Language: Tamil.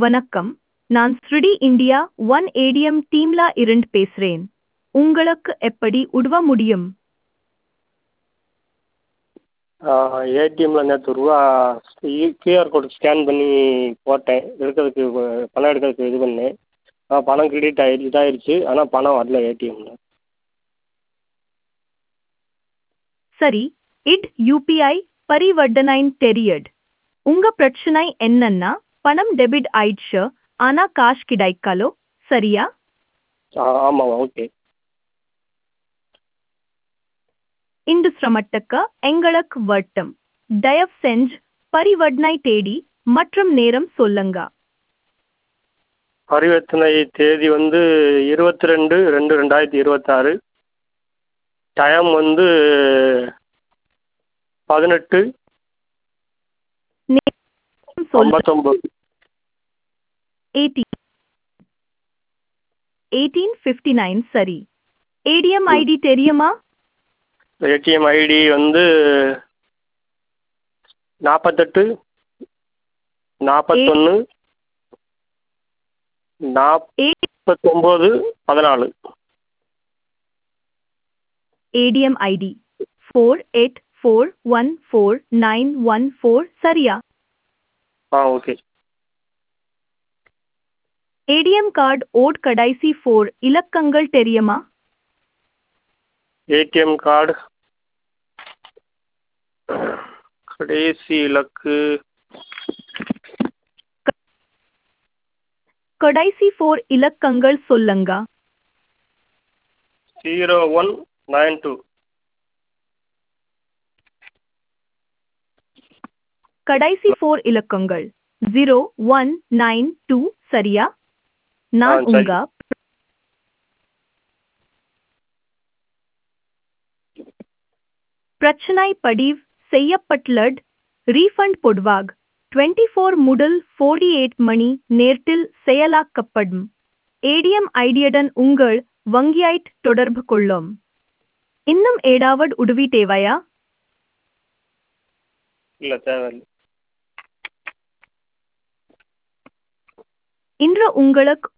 வணக்கம், நான் ஸ்ருடி இந்தியா ஒன் ஏடிஎம் டீம்ல இருந்து பேசுறேன். உங்களுக்கு எப்படி உதவ முடியும்? ஏடிஎம்மில் நேற்று ரூபா கியூஆர் கோடு ஸ்கேன் பண்ணி போட்டேன், எடுக்கிறதுக்கு பணம் எடுக்கிறதுக்கு இது பண்ணேன். பணம் கிரெடிட் இதாகிடுச்சு, ஆனால் பணம் வரல ஏடிஎம்மில். சரி, இட் யூபிஐ பரிவர்த்தனைன்னு தெரியுது. உங்க பிரச்சனை என்னன்னா பணம் டெபிட் ஆயிடுச்சு, ஆனா காசு கிடைக்கலோ, சரியா? ஆமாம், ஓகே. இந்த சிரமத்துக்கு எங்களுக்கு வருத்தம். தயவு செஞ்சு பரிவர்த்தனை தேதி மற்றும் நேரம் சொல்லுங்க. பரிவர்த்தனை தேதி 22/2/2026. டைம் 18:59. நேரம் சொல்லுங்க. 18:59. சரி. ஏடிஎம் ஐடி தெரியுமா? ATM ID 48 41 49 14. ஏடிஎம் ஐடி 48414914, சரியா? ஓகே. ஏடிஎம் கார்டு ஓட் கடைசி 4 இலக்கங்கள் தெரியுமா? ஏடிஎம் கார்டு கடைசி இலக்கு கடைசி 4 இலக்கங்கள் சொல்லுங்க. 0192. கடைசி 4 இலக்கங்கள் 0192, சரியா? நான் சரி. உங்க பிரச்சனை பதிவு செய்யப்பட்டுள்ளது. ரீஃபண்ட் பொதுவாக 24 முதல் 48 மணி நேரத்தில் செயலாக்கப்படும். ஏடிஎம் ஐடியுடன் உங்கள் வங்கியைத் தொடர்பு கொள்ளும். இன்னும் ஏதாவது உதவி தேவையா? இல்லை, தேவையில்லை. இன்று உங்களுக்கு